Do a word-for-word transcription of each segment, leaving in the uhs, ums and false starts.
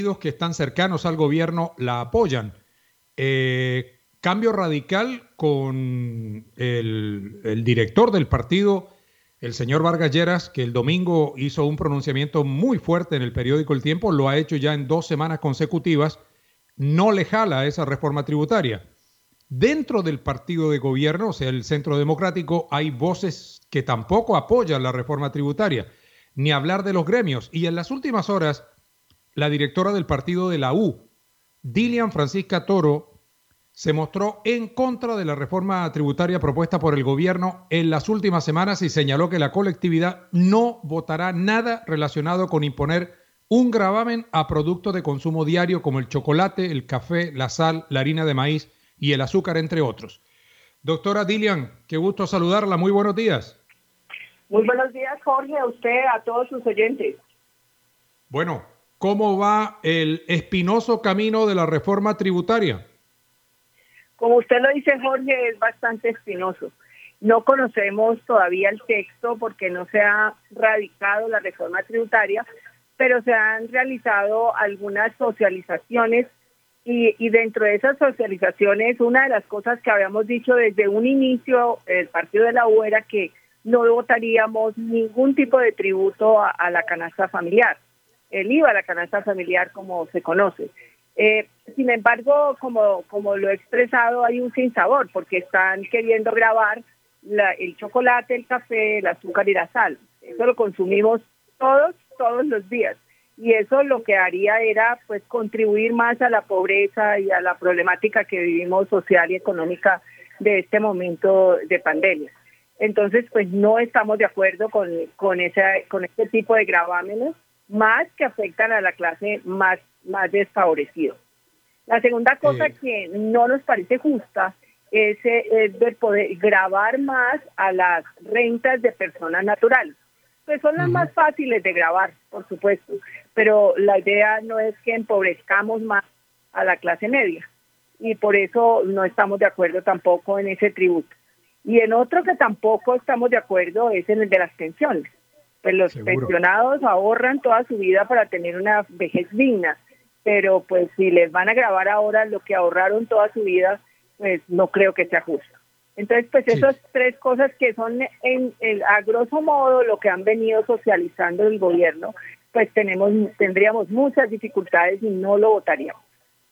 que están cercanos al gobierno la apoyan. Eh, cambio radical con el, el director del partido, el señor Vargas Lleras, que el domingo hizo un pronunciamiento muy fuerte en el periódico El Tiempo, lo ha hecho ya en dos semanas consecutivas, no le jala esa reforma tributaria. Dentro del partido de gobierno, o sea, el Centro Democrático, hay voces que tampoco apoyan la reforma tributaria, ni hablar de los gremios. Y en las últimas horas, la directora del partido de la U, Dilian Francisca Toro, se mostró en contra de la reforma tributaria propuesta por el gobierno en las últimas semanas y señaló que la colectividad no votará nada relacionado con imponer un gravamen a productos de consumo diario como el chocolate, el café, la sal, la harina de maíz y el azúcar, entre otros. Doctora Dilian, qué gusto saludarla. Muy buenos días. Muy buenos días, Jorge, a usted, a todos sus oyentes. Bueno, ¿cómo va el espinoso camino de la reforma tributaria? Como usted lo dice, Jorge, es bastante espinoso. No conocemos todavía el texto porque no se ha radicado la reforma tributaria, pero se han realizado algunas socializaciones y, y dentro de esas socializaciones, una de las cosas que habíamos dicho desde un inicio, el partido de la U, era que no votaríamos ningún tipo de tributo a, a la canasta familiar, el I V A a la canasta familiar como se conoce. Eh, sin embargo, como, como lo he expresado, hay un sinsabor porque están queriendo gravar la, el chocolate, el café, el azúcar y la sal. Eso lo consumimos todos, todos los días. Y eso lo que haría era pues contribuir más a la pobreza y a la problemática que vivimos social y económica de este momento de pandemia. Entonces, pues no estamos de acuerdo con, con, esa, con este tipo de gravámenes, más que afectan a la clase más, más desfavorecida. La segunda cosa eh. que no nos parece justa es, es de poder gravar más a las rentas de personas naturales. Pues son las uh-huh. más fáciles de gravar, por supuesto, pero la idea no es que empobrezcamos más a la clase media y por eso no estamos de acuerdo tampoco en ese tributo. Y en otro que tampoco estamos de acuerdo es en el de las pensiones. Pues los Seguro. pensionados ahorran toda su vida para tener una vejez digna, pero pues si les van a gravar ahora lo que ahorraron toda su vida, pues no creo que sea justo. Entonces, pues sí. esas tres cosas que son en, en, a grosso modo lo que han venido socializando el gobierno, pues tenemos tendríamos muchas dificultades y no lo votaríamos.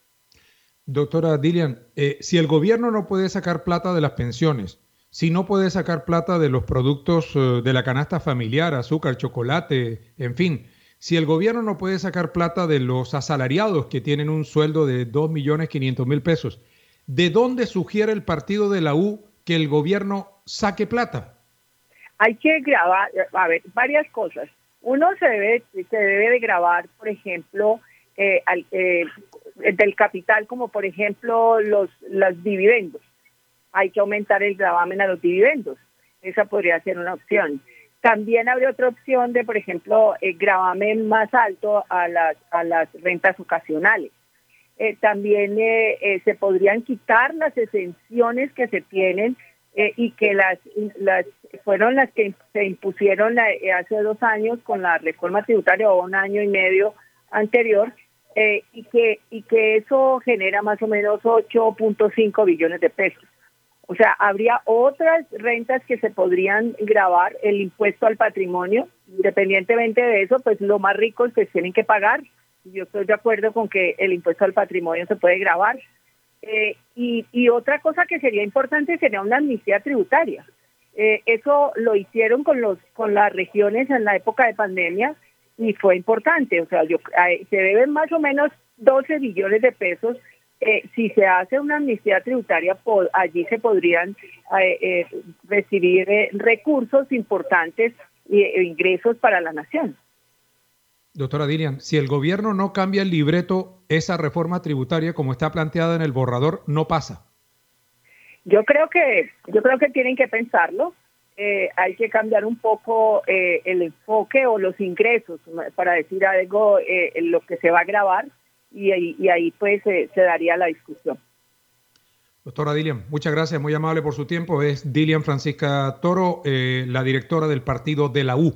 Doctora Dilian, eh, si el gobierno no puede sacar plata de las pensiones, si no puede sacar plata de los productos uh, de la canasta familiar, azúcar, chocolate, en fin, si el gobierno no puede sacar plata de los asalariados que tienen un sueldo de dos millones quinientos mil pesos, ¿de dónde sugiere el partido de la U que el gobierno saque plata? Hay que grabar, a ver, varias cosas. Uno se debe, se debe de grabar, por ejemplo, eh, al, eh, del capital, como por ejemplo los, los dividendos. Hay que aumentar el gravamen a los dividendos. Esa podría ser una opción. También habría otra opción de, por ejemplo, el gravamen más alto a las, a las rentas ocasionales. Eh, también eh, eh, se podrían quitar las exenciones que se tienen eh, y que las, las fueron las que se impusieron eh, hace dos años con la reforma tributaria o un año y medio anterior eh, y que y que eso genera más o menos ocho punto cinco billones de pesos. O sea, habría otras rentas que se podrían gravar, el impuesto al patrimonio, independientemente de eso, pues los más ricos pues tienen que pagar. Yo estoy de acuerdo con que el impuesto al patrimonio se puede gravar. Eh, y, y otra cosa que sería importante sería una amnistía tributaria. Eh, eso lo hicieron con los con las regiones en la época de pandemia y fue importante. O sea, yo, eh, se deben más o menos doce billones de pesos. Eh, si se hace una amnistía tributaria, po- allí se podrían eh, eh, recibir eh, recursos importantes e eh, ingresos para la nación. Doctora Dilian, si el gobierno no cambia el libreto, esa reforma tributaria como está planteada en el borrador no pasa. Yo creo que yo creo que tienen que pensarlo. Eh, hay que cambiar un poco eh, el enfoque o los ingresos, para decir algo, eh, lo que se va a grabar. Y ahí, y ahí pues eh, se daría la discusión. Doctora Dilian, muchas gracias, muy amable por su tiempo. Es Dilian Francisca Toro, eh, la directora del partido de la U.